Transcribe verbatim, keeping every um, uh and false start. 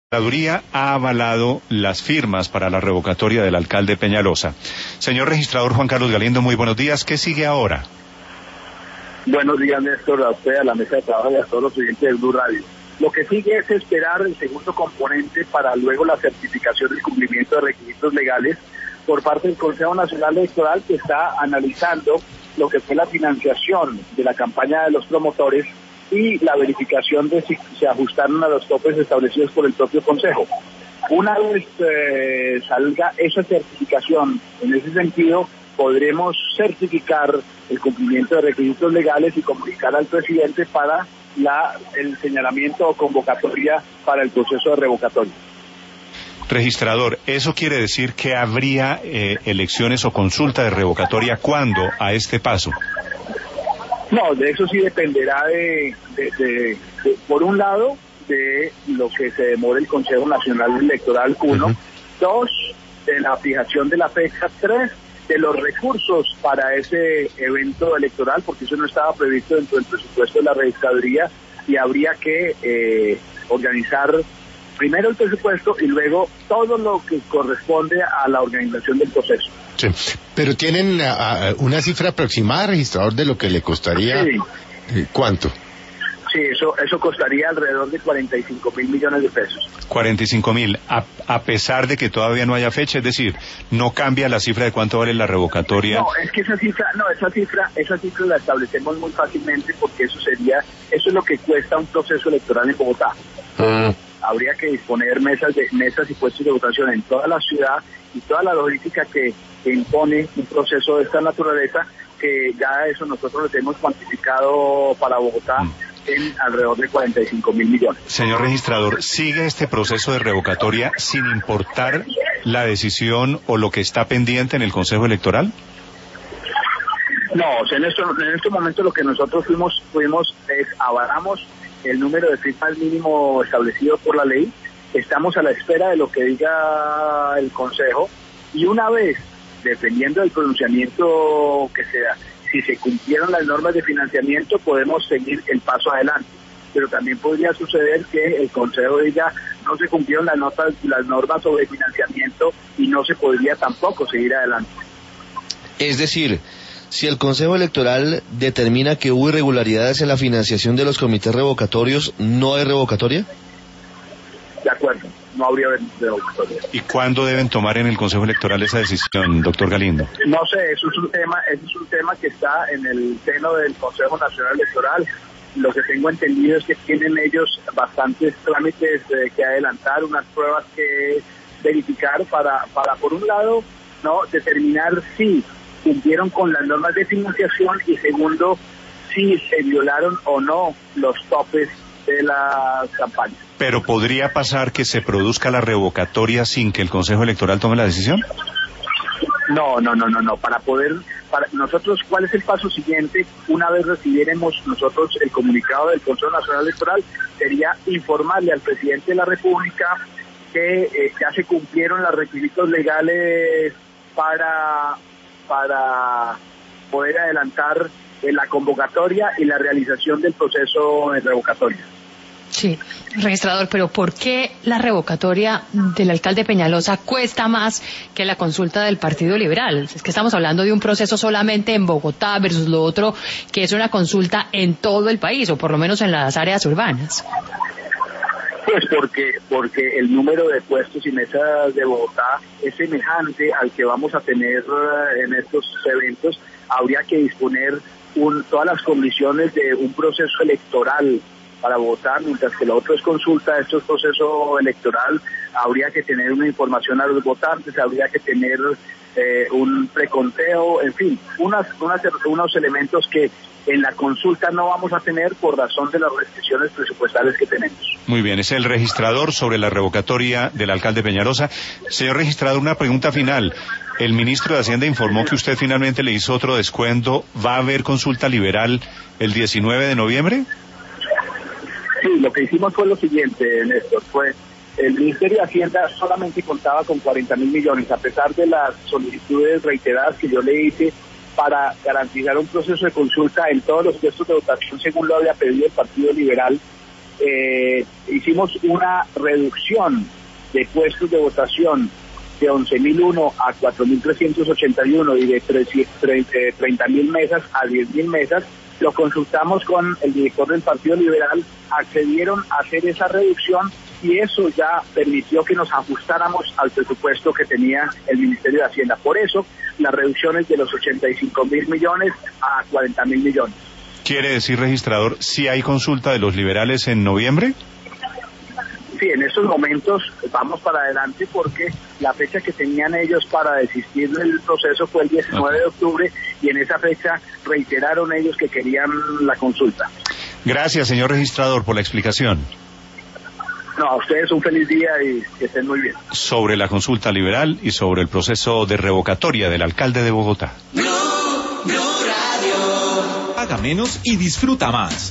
La Registraduría ha avalado las firmas para la revocatoria del alcalde Peñalosa. Señor registrador Juan Carlos Galindo, muy buenos días. ¿Qué sigue ahora? Buenos días, Néstor, a usted, a la mesa de trabajo y a todos los oyentes de Blue Radio. Lo que sigue es esperar el segundo componente para luego la certificación del cumplimiento de requisitos legales por parte del Consejo Nacional Electoral, que está analizando lo que fue la financiación de la campaña de los promotores y la verificación de si se ajustaron a los topes establecidos por el propio Consejo. Una vez eh, salga esa certificación, en ese sentido, podremos certificar el cumplimiento de requisitos legales y comunicar al presidente para la el señalamiento o convocatoria para el proceso de revocatoria. Registrador, ¿eso quiere decir que habría eh, elecciones o consulta de revocatoria cuándo a este paso? No, de eso sí dependerá de, de, de, de, por un lado, de lo que se demore el Consejo Nacional Electoral, uno, uh-huh. Dos, de la fijación de la fecha, tres, de los recursos para ese evento electoral, porque eso no estaba previsto dentro del presupuesto de la registraduría, y habría que eh, organizar primero el presupuesto y luego todo lo que corresponde a la organización del proceso. Sí, pero tienen uh, una cifra aproximada, registrador, de lo que le costaría. Sí. ¿Cuánto? Sí, eso eso costaría alrededor de cuarenta y cinco mil millones de pesos. cuarenta y cinco mil, a, a pesar de que todavía no haya fecha, es decir, no cambia la cifra de cuánto vale la revocatoria. No, es que esa cifra, no, esa cifra, esa cifra la establecemos muy fácilmente, porque eso sería, eso es lo que cuesta un proceso electoral en Bogotá. Mm. Habría que disponer mesas de mesas y puestos de votación en toda la ciudad y toda la logística que, que impone un proceso de esta naturaleza, que ya eso nosotros lo tenemos cuantificado para Bogotá mm. en alrededor de cuarenta y cinco mil millones. Señor registrador, ¿sigue este proceso de revocatoria sin importar la decisión o lo que está pendiente en el Consejo Electoral? No, o sea, en, esto, en este momento lo que nosotros fuimos, fuimos es avalamos el número de firmas mínimo establecido por la ley. Estamos a la espera de lo que diga el Consejo, y una vez, dependiendo del pronunciamiento que sea, si se cumplieron las normas de financiamiento, podemos seguir el paso adelante. Pero también podría suceder que el Consejo diga no se cumplieron las notas, las normas sobre financiamiento, y no se podría tampoco seguir adelante. Es decir, si el Consejo Electoral determina que hubo irregularidades en la financiación de los comités revocatorios, ¿no hay revocatoria? De acuerdo, no habría revocatoria. ¿Y cuándo deben tomar en el Consejo Electoral esa decisión, doctor Galindo? No sé, eso es un tema, eso es un tema que está en el seno del Consejo Nacional Electoral. Lo que tengo entendido es que tienen ellos bastantes trámites eh, que adelantar, unas pruebas que verificar para, para por un lado, no determinar si cumplieron con las normas de financiación, y segundo, si se violaron o no los topes de la campaña. ¿Pero podría pasar que se produzca la revocatoria sin que el Consejo Electoral tome la decisión? No, no, no, no, no. Para poder, para nosotros, ¿cuál es el paso siguiente? Una vez recibiéramos nosotros el comunicado del Consejo Nacional Electoral, sería informarle al presidente de la República que eh, ya se cumplieron los requisitos legales para para poder adelantar eh, la convocatoria y la realización del proceso de revocatoria. Sí, registrador, pero ¿por qué la revocatoria del alcalde Peñalosa cuesta más que la consulta del Partido Liberal? Es que estamos hablando de un proceso solamente en Bogotá versus lo otro, que es una consulta en todo el país, o por lo menos en las áreas urbanas. Pues porque porque el número de puestos y mesas de Bogotá es semejante al que vamos a tener en estos eventos. Habría que disponer un, todas las condiciones de un proceso electoral para votar, mientras que lo otro es consulta. Esto es proceso electoral. Habría que tener una información a los votantes, habría que tener eh, un preconteo, en fin, unas, unas, unos elementos que en la consulta no vamos a tener por razón de las restricciones presupuestales que tenemos. Muy bien, es el registrador sobre la revocatoria del alcalde Peñalosa. Señor registrador, una pregunta final. El ministro de Hacienda informó que usted finalmente le hizo otro descuento. ¿Va a haber consulta liberal el diecinueve de noviembre? Sí, lo que hicimos fue lo siguiente, Néstor, fue el Ministerio de Hacienda solamente contaba con cuarenta mil millones, a pesar de las solicitudes reiteradas que yo le hice para garantizar un proceso de consulta en todos los puestos de votación según lo había pedido el Partido Liberal. eh, hicimos una reducción de puestos de votación de once mil uno a cuatro mil trescientos ochenta y uno y de treinta mil mesas a diez mil mesas. Lo consultamos con el director del Partido Liberal, accedieron a hacer esa reducción y eso ya permitió que nos ajustáramos al presupuesto que tenía el Ministerio de Hacienda. Por eso, las reducciones de los ochenta y cinco mil millones a cuarenta mil millones. ¿Quiere decir, registrador, si hay consulta de los liberales en noviembre? Sí, en estos momentos vamos para adelante porque la fecha que tenían ellos para desistir del proceso fue el diecinueve de octubre y en esa fecha reiteraron ellos que querían la consulta. Gracias, señor registrador, por la explicación. No, a ustedes un feliz día y que estén muy bien. Sobre la consulta liberal y sobre el proceso de revocatoria del alcalde de Bogotá. Blue, Blue Radio. Paga menos y disfruta más.